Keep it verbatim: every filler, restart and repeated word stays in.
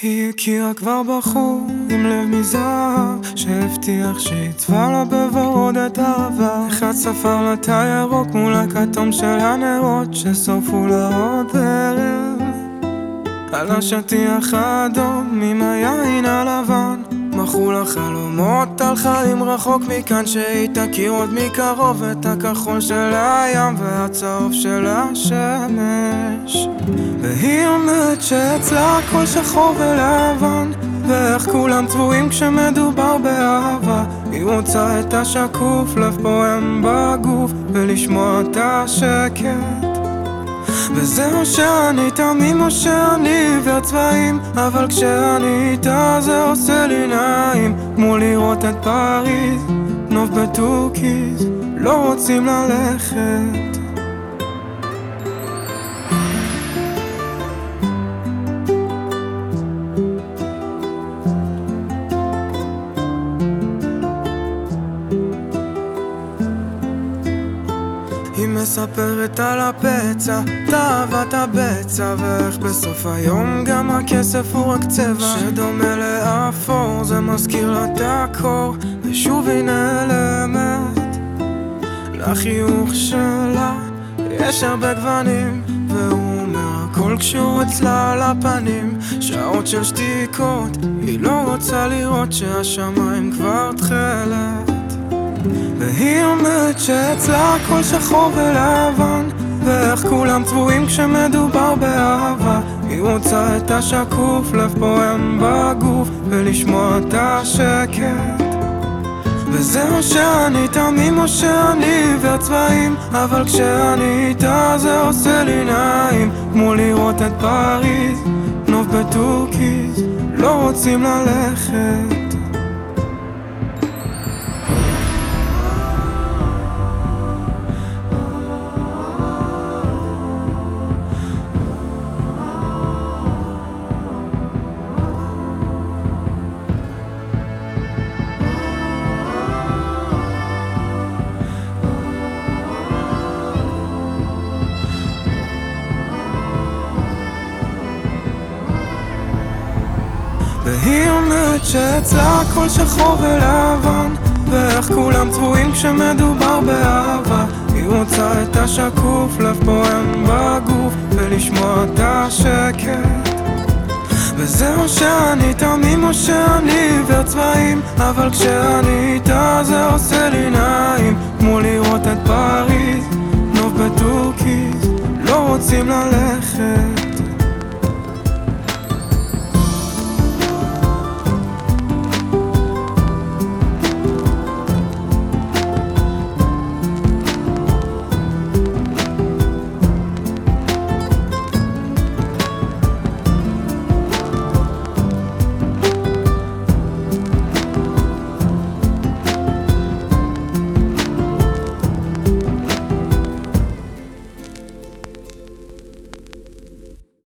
היא הכירה כבר בחור עם לב מזהב שהבטיח שיצבע לה בוורוד את העבר. אחד ספר לה תא ירוק מול הכתום של הנרות ששרפו לה עוד ערב. על השטיח האדום עם היין הלבן מכרו לה חלומות על חיים רחוק מכאן, שהיא תכיר עוד מקרוב את הכחול של הים והצהוב של השמש. והיא אומרת שאצלה הכל שחור ולבן, ואיך כולם צבועים כשמדובר באהבה. היא רוצה את השקוף, לב פועם בגוף, ולשמוע את השקט. וזהו שאני תמים או שאני עיוור צבעים, אבל כשאני איתה זה עושה לי נעים, כמו לראות את פריז, נוף בטורקיז, לא רוצים ללכת. היא מספרת על הפצע, תאוות הבצע, ואיך בסוף היום גם הכסף הוא רק צבע שדומה לאפור. זה מזכיר לה את הקור, ושוב היא נעלמת. לחיוך שלה יש הרבה גוונים, והוא אומר הכל כשהוא אצלה על הפנים. שעות של שתיקות, היא לא רוצה לראות שהשמיים כבר תחילת. והיא אומרת שאצלה הכל שחור ולבן, ואיך כולם צבועים כשמדובר באהבה. היא רוצה את השקוף, לב פועם בגוף, ולשמוע את השקט. וזהו שאני תמים או שאני עיוור צבעים, אבל כשאני איתה זה עושה לי נעים, כמו לראות את פריז, נוף בטורקיז, לא רוצים ללכת. והיא אומרת שאצלה הכל שחור ולבן, ואיך כולם צבועים כשמדובר באהבה. היא רוצה את השקוף, לב פועם בגוף, ולשמוע את השקט. וזהו שאני תמים או שאני עיוור צבעים, אבל כשאני איתה זה עושה לי נעים, כמו לראות את פריז, נוף בטורקיז, לא רוצים ללכת.